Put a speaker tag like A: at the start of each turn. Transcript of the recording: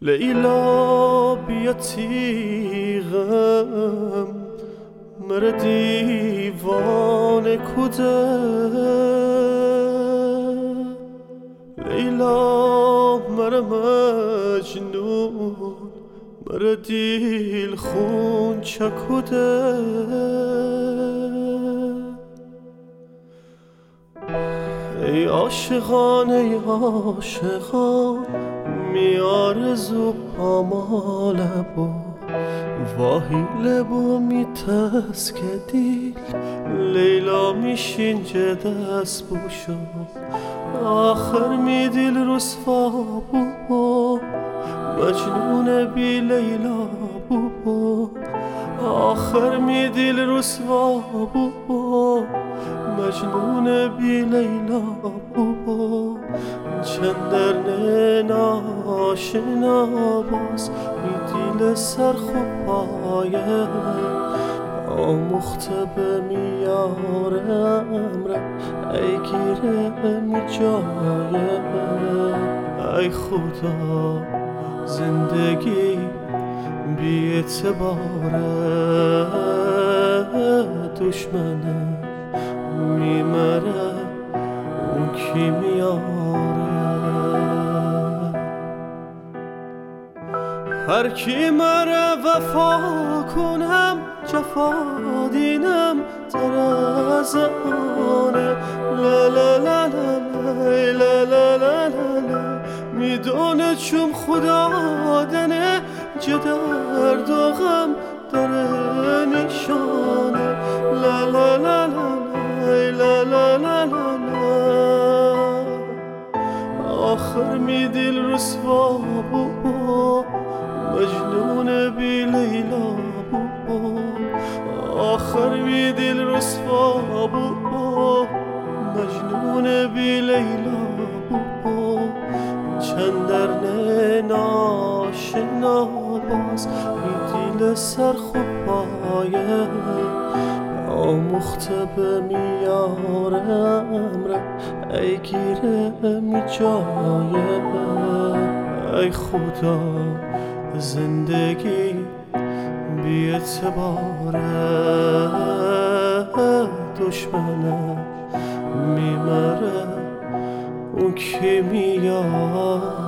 A: لیلا بیا تیغم مر دیوانه کوده لیلا مر مجنون مر دیل خون چکوده ای عاشقان ای عاشقان می آرزو پامال با واهی لبو می تسکدیل لیلا میشین جه دست بوشو آخر می دیل رسوا بو مجنون بی لیلا بو آخر می دیل رسوا بو مجنون بی لیلا بو چندر ناشنا باز می دیل سرخوبایه آموخته به میار امره ای گیره می جایه ای خدا زندگی بی اعتباره دشمنه میمره اون کی میاره هر کی مره وفا کنم جفا دینم در از آنه لا لا لا لا لا لا لا لا میدونه چون خدا دنه جه درد و غم در نشانه لا لا لا لا لا لا لا لا آخر می دل رسوا بو مجنون بی لیلا بو آخر می دل رسوا بو مجنون بی لیلا بو چندر ناشنا باز می دیل سرخوبایه آموخته به میار امره ای گیره می جایه ای خدا زندگی بی اعتباره دشمنه میمره اون کی میاره